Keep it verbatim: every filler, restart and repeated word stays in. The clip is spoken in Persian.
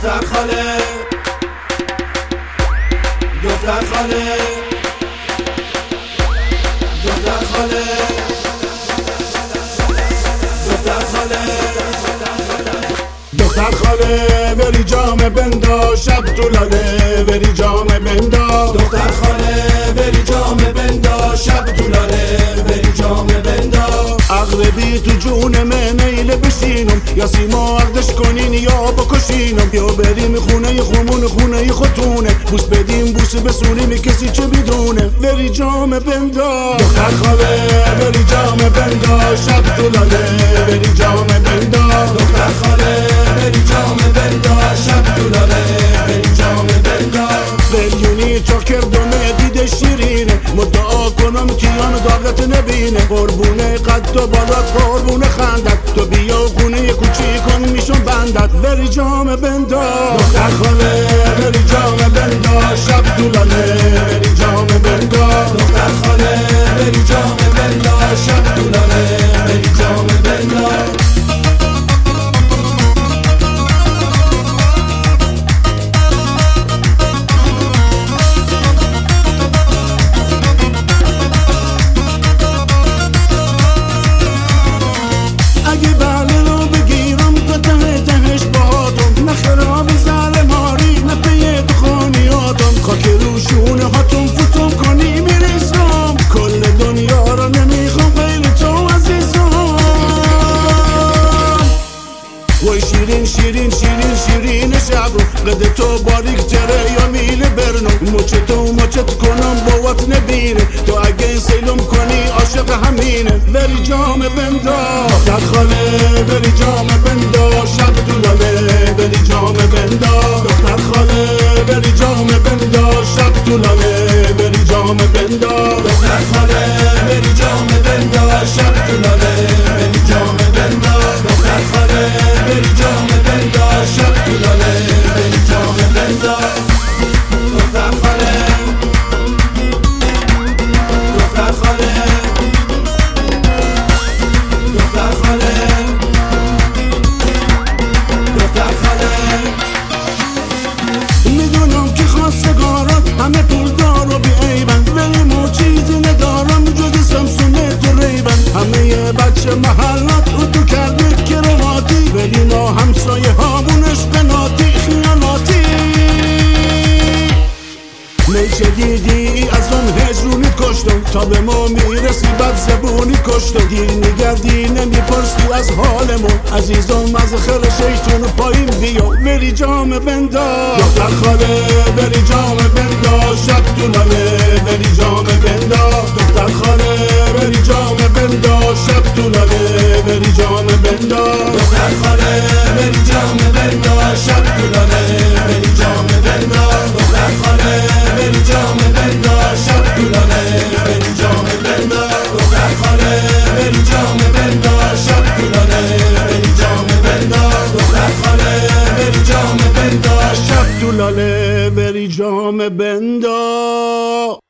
دختر خاله دختر خاله دختر خاله دختر خاله دختر خاله بری جام بندا شب تو لاله بری جام بندا دختر خاله بری جام بندا شب تو لاله بری جام بندا اغربی تو جون من نیله بشینم یا سیما عقدش کنین یا بکشینم یا بریم خونه خمون خونه خودتونه بوس بدیم بوس بسونیم کسی چه بدونه بری جام بندا دختر خاله بری جام بندا شب تو لاله بری جام بندا دختر خاله بری جام بندا شب تو لاله بری جام بندا بریونی چاکر دونه دیده شیرینه مدعا کنم کیان داغت نبینه قربونه قد و بالات قربونه خندت تو بیا خونه کوچیکم میشم بندت بری جام بندا دختر خاله بری جام بندا شب تو لاله بری جام بندا دختر خاله بری جام بندا شب تو لاله بری جام بندا شیرین شیرین شیرین شیرین شب رو قد تو باریک تره یا میل برنو مچت و مچت کنم باوت نبینه تو اگه این سیلم کنی عاشق همینه بری جام بندا دختر خاله بری جام بندا شب تو لاله بری جام بندا دختر خاله بری جام بندا شب تو لاله بری جام بندا دختر خاله بری جام بندا شب تو لاله بری جام بندا دختر خاله بری جام بندا شب تو لاله بری جام بندا دختر خاله دختر خاله دختر خاله دختر خاله میدونم که خواستگارات همه پولدار و بیعیبن ولی مو چیزی ندارم جز سمسونه تو ریبن همه یه بچه محلات او تو کرده کرواتی ولی ما همسایه هامونش قناتی خیاناتی میشه دیدی از اون هجرونیت کشتم تا به ما میرسی بد زبونی کشتم دیر میگردی نمیپرسی از حالمون عزیزم از خیر شیطون پایین بیا بری جام بندا دختر خاله بری جام بندا شب تو لاله بری جام بندا دختر خاله بری جام بندا شب تو لاله بری جام بندا دختر خاله بری جام بندا شب تو لاله بری جام بندا دختر خاله بری جام بندا شب تو لاله بری جام بندا دختر خاله بری جام بندا شب تو لاله بری جام بندا دختر خاله بری جام بندا شب تو لاله بری جام بندا